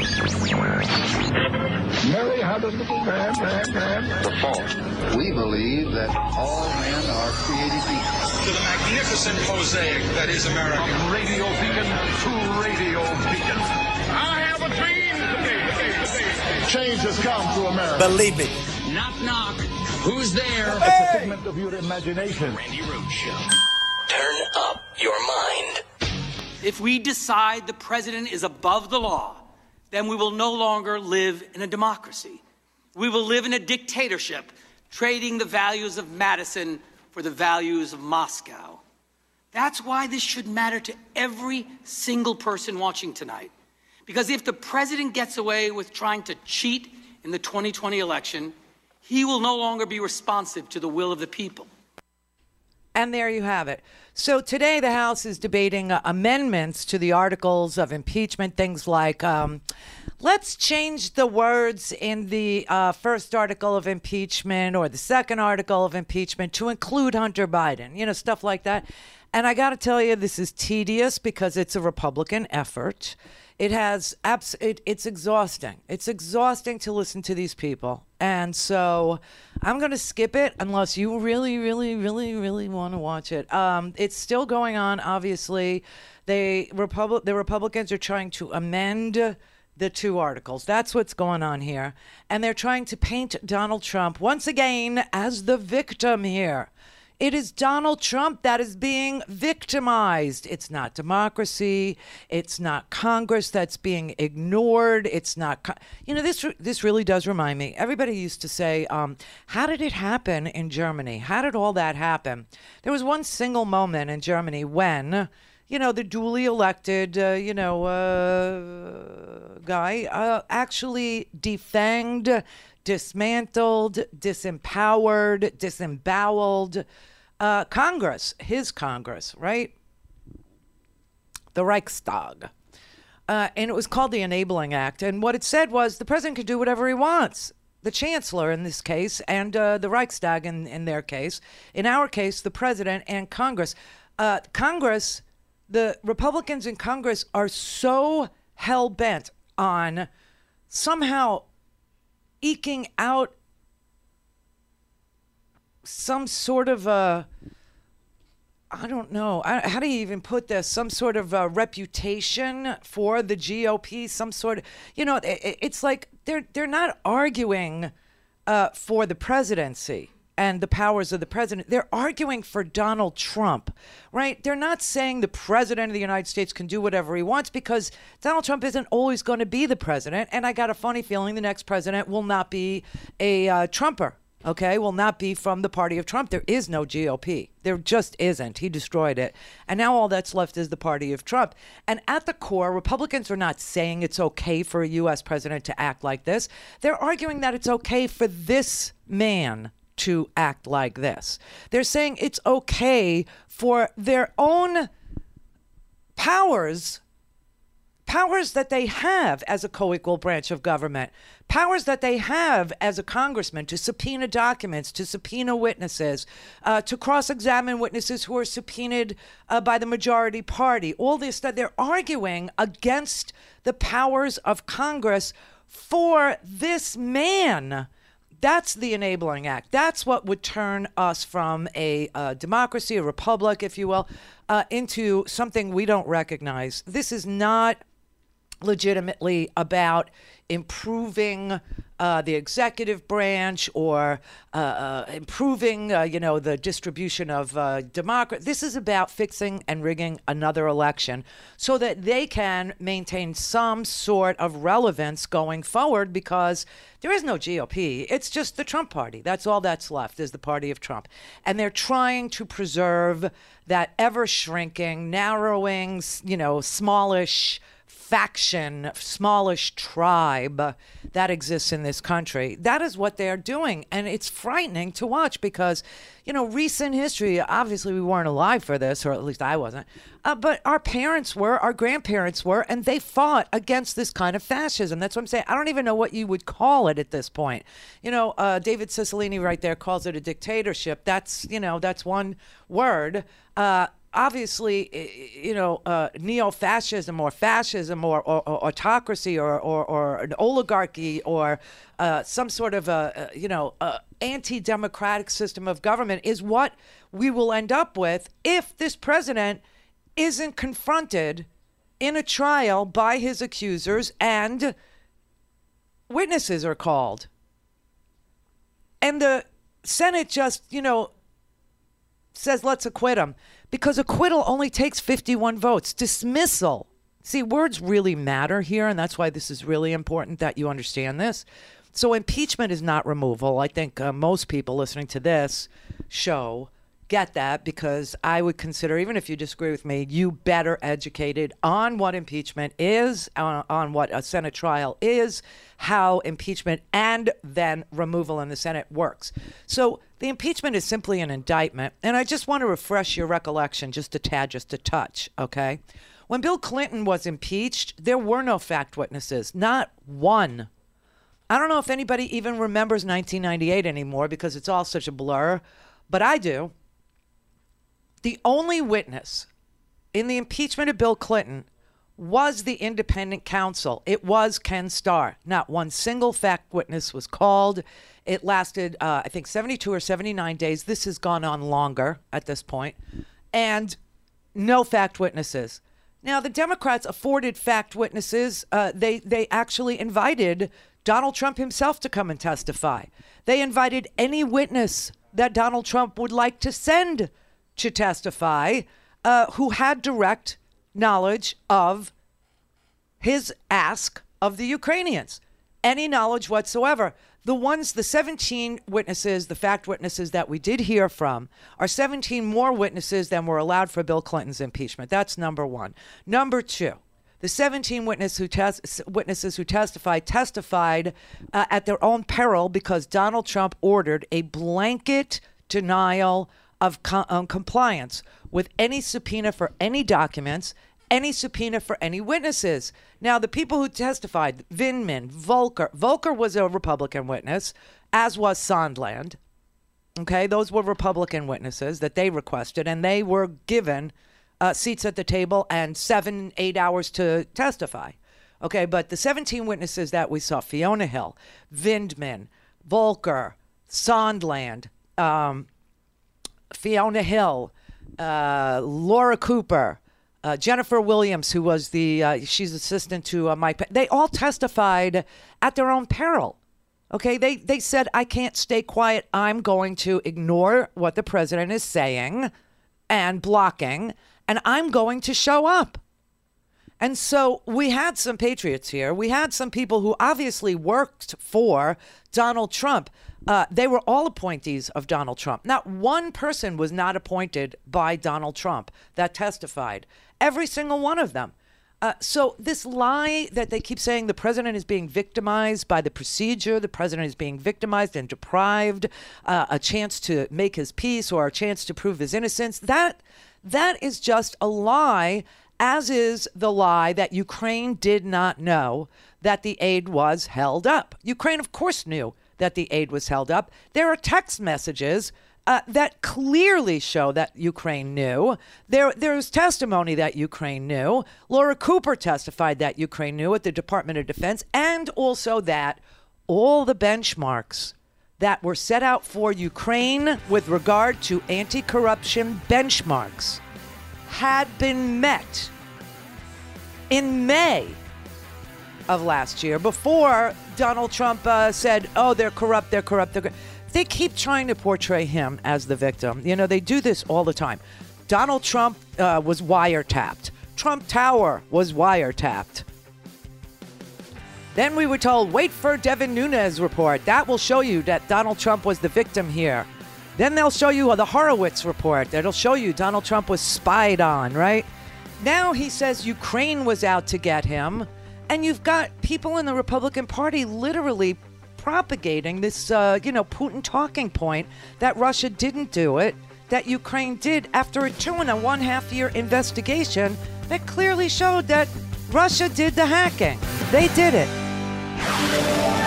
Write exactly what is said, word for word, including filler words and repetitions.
Mary had a little lamb, lamb, lamb. The fault. We believe that all men are created equal. To the magnificent mosaic that is America. From radio beacon to radio beacon. I have a dream today. Change has come to America. Believe it. Knock, knock. Who's there? It's a figment of your imagination. Randy Rhoads Show. Turn up your mind. If we decide the president is above the law, then we will no longer live in a democracy. We will live in a dictatorship, trading the values of Madison for the values of Moscow. That's why this should matter to every single person watching tonight. Because if the president gets away with trying to cheat in the twenty twenty election, he will no longer be responsive to the will of the people. And there you have it. So today the House is debating uh, amendments to the articles of impeachment, things like, um, let's change the words in the uh, first article of impeachment or the second article of impeachment to include Hunter Biden, you know, stuff like that. And I got to tell you, this is tedious because it's a Republican effort. It has abs- it, it's exhausting. It's exhausting to listen to these people. And so I'm going to skip it unless you really, really, really, really want to watch it. Um, it's still going on, obviously. They Republic the Republicans are trying to amend the two articles. That's what's going on here. And they're trying to paint Donald Trump once again as the victim here. It is Donald Trump that is being victimized. It's not democracy. It's not Congress that's being ignored. It's not, co- you know, this this really does remind me. Everybody used to say, um, how did it happen in Germany? How did all that happen? There was one single moment in Germany when, you know, the duly elected, uh, you know, uh, guy uh, actually defanged, dismantled, disempowered, disemboweled uh, Congress, his Congress, right? The Reichstag. Uh, and it was called the Enabling Act. And what it said was the president can do whatever he wants. The chancellor in this case, and uh, the Reichstag in, in their case. In our case, the president and Congress. Uh, Congress, the Republicans in Congress are so hell-bent on somehow eking out some sort of a, I don't know, I, how do you even put this, some sort of a reputation for the G O P, some sort of, you know, it, it's like they're they're not arguing uh, for the presidency and the powers of the president. They're arguing for Donald Trump, right? They're not saying the president of the United States can do whatever he wants because Donald Trump isn't always going to be the president. And I got a funny feeling the next president will not be a uh, Trumper, okay? Will not be from the party of Trump. There is no G O P. There just isn't. He destroyed it. And now all that's left is the party of Trump. And at the core, Republicans are not saying it's okay for a U S president to act like this. They're arguing that it's okay for this man to act like this. They're saying it's okay for their own powers, powers that they have as a co-equal branch of government, powers that they have as a congressman to subpoena documents, to subpoena witnesses, uh, to cross-examine witnesses who are subpoenaed uh, by the majority party. All this that they're arguing against the powers of Congress for this man. That's the Enabling Act. That's what would turn us from a uh, democracy, a republic, if you will, uh, into something we don't recognize. This is not legitimately about improving uh, the executive branch or uh, uh, improving, uh, you know, the distribution of uh, democracy. This is about fixing and rigging another election so that they can maintain some sort of relevance going forward because there is no G O P. It's just the Trump party. That's all that's left is the party of Trump. And they're trying to preserve that ever-shrinking, narrowing, you know, smallish faction, smallish tribe that exists in this country. That is what they're doing. And it's frightening to watch because, you know, recent history, obviously we weren't alive for this, or at least I wasn't, uh, but our parents were, our grandparents were, and they fought against this kind of fascism. That's what I'm saying. I don't even know what you would call it at this point. You know, uh, David Cicilline right there calls it a dictatorship. That's, you know, that's one word. Uh, obviously, i- you know, uh, neo-fascism or fascism or, or, or autocracy or, or, or an oligarchy or uh, some sort of a, a you know, a anti-democratic system of government is what we will end up with if this president isn't confronted in a trial by his accusers and witnesses are called. And the Senate just, you know, says let's acquit him because acquittal only takes fifty-one votes. Dismissal. See, words really matter here, and that's why this is really important that you understand this. So impeachment is not removal. I think uh, most people listening to this show get that, because I would consider, even if you disagree with me, you better educated on what impeachment is, on, on what a Senate trial is, how impeachment and then removal in the Senate works. So the impeachment is simply an indictment. And I just want to refresh your recollection just a tad, just a touch, okay? When Bill Clinton was impeached, there were no fact witnesses, not one. I don't know if anybody even remembers nineteen ninety-eight anymore because it's all such a blur, but I do. The only witness in the impeachment of Bill Clinton was the independent counsel. It was Ken Starr. Not one single fact witness was called. It lasted, uh, I think, seventy-two or seventy-nine days. This has gone on longer at this point. And no fact witnesses. Now, the Democrats afforded fact witnesses. Uh, they, they actually invited Donald Trump himself to come and testify. They invited any witness that Donald Trump would like to send to testify, uh, who had direct knowledge of his ask of the Ukrainians, any knowledge whatsoever. The ones, the seventeen witnesses, the fact witnesses that we did hear from, are seventeen more witnesses than were allowed for Bill Clinton's impeachment. That's number one. Number two, the seventeen witness who tes- witnesses who testified testified uh, at their own peril because Donald Trump ordered a blanket denial of com- um, compliance with any subpoena for any documents, any subpoena for any witnesses. Now, the people who testified, Vindman, Volker, Volker was a Republican witness, as was Sondland. Okay, those were Republican witnesses that they requested, and they were given uh, seats at the table and seven, eight hours to testify. Okay, but the seventeen witnesses that we saw, Fiona Hill, Vindman, Volker, Sondland, um, Fiona Hill, uh, Laura Cooper, uh, Jennifer Williams, who was the, uh, she's assistant to uh, Mike, they all testified at their own peril. Okay, they, they said, I can't stay quiet. I'm going to ignore what the president is saying and blocking, and I'm going to show up. And so we had some patriots here. We had some people who obviously worked for Donald Trump. Uh, they were all appointees of Donald Trump. Not one person was not appointed by Donald Trump that testified. Every single one of them. Uh, so this lie that they keep saying the president is being victimized by the procedure, the president is being victimized and deprived uh, a chance to make his peace or a chance to prove his innocence, that that is just a lie, as is the lie that Ukraine did not know that the aid was held up. Ukraine, of course, knew that the aid was held up. There are text messages uh, that clearly show that Ukraine knew. There, there's testimony that Ukraine knew. Laura Cooper testified that Ukraine knew at the Department of Defense, and also that all the benchmarks that were set out for Ukraine with regard to anti-corruption benchmarks had been met in May of last year, before Donald Trump uh, said, oh, they're corrupt, they're corrupt, they're corrupt. They keep trying to portray him as the victim. You know, they do this all the time. Donald Trump uh, was wiretapped. Trump Tower was wiretapped. Then we were told, wait for Devin Nunes report. That will show you that Donald Trump was the victim here. Then they'll show you the Horowitz report. That'll show you Donald Trump was spied on, right? Now he says Ukraine was out to get him. And you've got people in the Republican Party literally propagating this, uh, you know, Putin talking point that Russia didn't do it, that Ukraine did, after a two and a one half year investigation that clearly showed that Russia did the hacking. They did it.